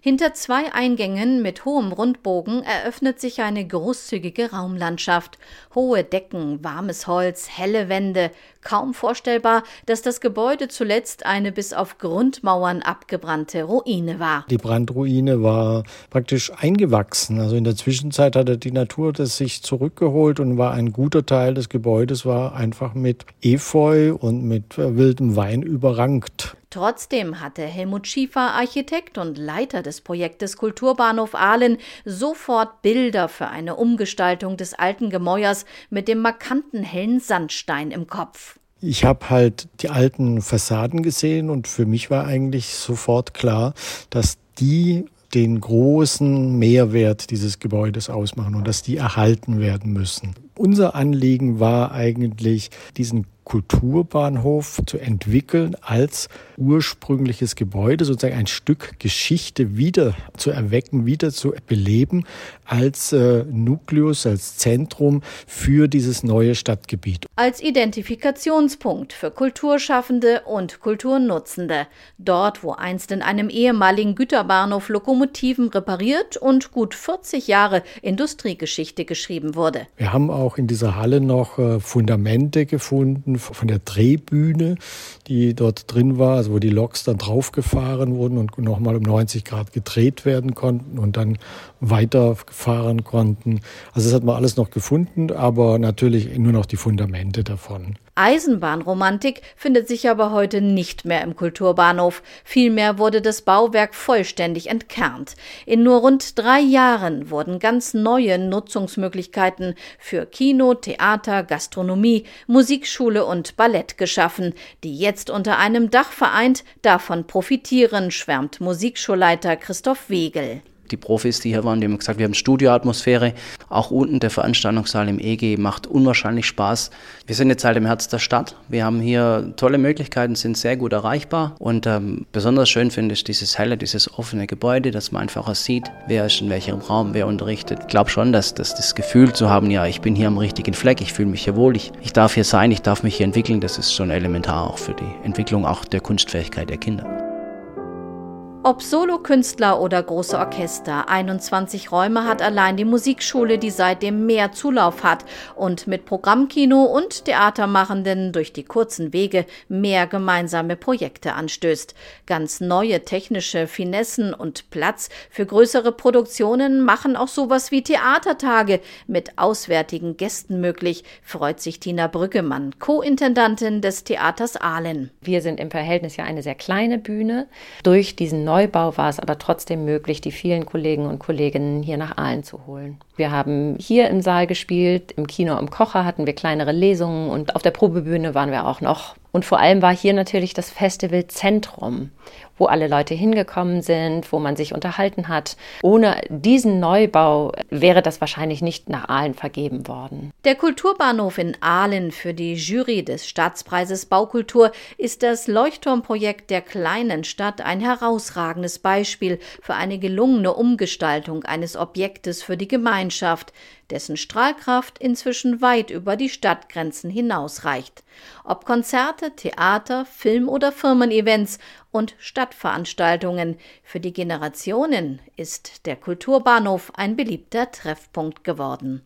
Hinter 2 Eingängen mit hohem Rundbogen eröffnet sich eine großzügige Raumlandschaft. Hohe Decken, warmes Holz, helle Wände. Kaum vorstellbar, dass das Gebäude zuletzt eine bis auf Grundmauern abgebrannte Ruine war. Die Brandruine war praktisch eingewachsen. Also in der Zwischenzeit hatte die Natur das sich zurückgeholt und war ein guter Teil des Gebäudes war einfach mit Efeu und mit wildem Wein überrankt. Trotzdem hatte Helmut Schiefer, Architekt und Leiter des Projektes Kulturbahnhof Ahlen, sofort Bilder für eine Umgestaltung des alten Gemäuers mit dem markanten hellen Sandstein im Kopf. Ich habe halt die alten Fassaden gesehen und für mich war eigentlich sofort klar, dass die den großen Mehrwert dieses Gebäudes ausmachen und dass die erhalten werden müssen. Unser Anliegen war eigentlich, diesen Kulturbahnhof zu entwickeln als ursprüngliches Gebäude, sozusagen ein Stück Geschichte wieder zu erwecken, wieder zu beleben als Nukleus, als Zentrum für dieses neue Stadtgebiet. Als Identifikationspunkt für Kulturschaffende und Kulturnutzende. Dort, wo einst in einem ehemaligen Güterbahnhof Lokomotiven repariert und gut 40 Jahre Industriegeschichte geschrieben wurde. Wir haben auch in dieser Halle noch Fundamente gefunden von der Drehbühne, die dort drin war, also wo die Loks dann draufgefahren wurden und nochmal um 90 Grad gedreht werden konnten und dann weiterfahren konnten. Also das hat man alles noch gefunden, aber natürlich nur noch die Fundamente davon. Eisenbahnromantik findet sich aber heute nicht mehr im Kulturbahnhof. Vielmehr wurde das Bauwerk vollständig entkernt. In nur rund 3 Jahren wurden ganz neue Nutzungsmöglichkeiten für Kino, Theater, Gastronomie, Musikschule und Ballett geschaffen, die jetzt unter einem Dach vereint davon profitieren, schwärmt Musikschulleiter Christoph Wegel. Die Profis, die hier waren, die haben gesagt, wir haben Studioatmosphäre. Auch unten der Veranstaltungssaal im EG macht unwahrscheinlich Spaß. Wir sind jetzt halt im Herz der Stadt. Wir haben hier tolle Möglichkeiten, sind sehr gut erreichbar. Und besonders schön finde ich dieses helle, dieses offene Gebäude, dass man einfach auch sieht, wer ist in welchem Raum, wer unterrichtet. Ich glaube schon, dass das Gefühl zu haben, ja, ich bin hier am richtigen Fleck, ich fühle mich hier wohl, ich darf hier sein, ich darf mich hier entwickeln, das ist schon elementar auch für die Entwicklung auch der Kunstfähigkeit der Kinder. Ob Solokünstler oder große Orchester, 21 Räume hat allein die Musikschule, die seitdem mehr Zulauf hat und mit Programmkino und Theatermachenden durch die kurzen Wege mehr gemeinsame Projekte anstößt. Ganz neue technische Finessen und Platz für größere Produktionen machen auch sowas wie Theatertage mit auswärtigen Gästen möglich, freut sich Tina Brüggemann, Co-Intendantin des Theaters Ahlen. Wir sind im Verhältnis ja eine sehr kleine Bühne. Durch diesen Neubau war es aber trotzdem möglich, die vielen Kollegen und Kolleginnen hier nach Ahlen zu holen. Wir haben hier im Saal gespielt, im Kino am Kocher hatten wir kleinere Lesungen und auf der Probebühne waren wir auch noch. Und vor allem war hier natürlich das Festivalzentrum, wo alle Leute hingekommen sind, wo man sich unterhalten hat. Ohne diesen Neubau wäre das wahrscheinlich nicht nach Ahlen vergeben worden. Der Kulturbahnhof in Ahlen für die Jury des Staatspreises Baukultur ist das Leuchtturmprojekt der kleinen Stadt ein herausragendes Beispiel für eine gelungene Umgestaltung eines Objektes für die Gemeinschaft, dessen Strahlkraft inzwischen weit über die Stadtgrenzen hinausreicht. Ob Konzerte, Theater, Film- oder Firmen-Events und Stadtveranstaltungen, für die Generationen ist der Kulturbahnhof ein beliebter Treffpunkt geworden.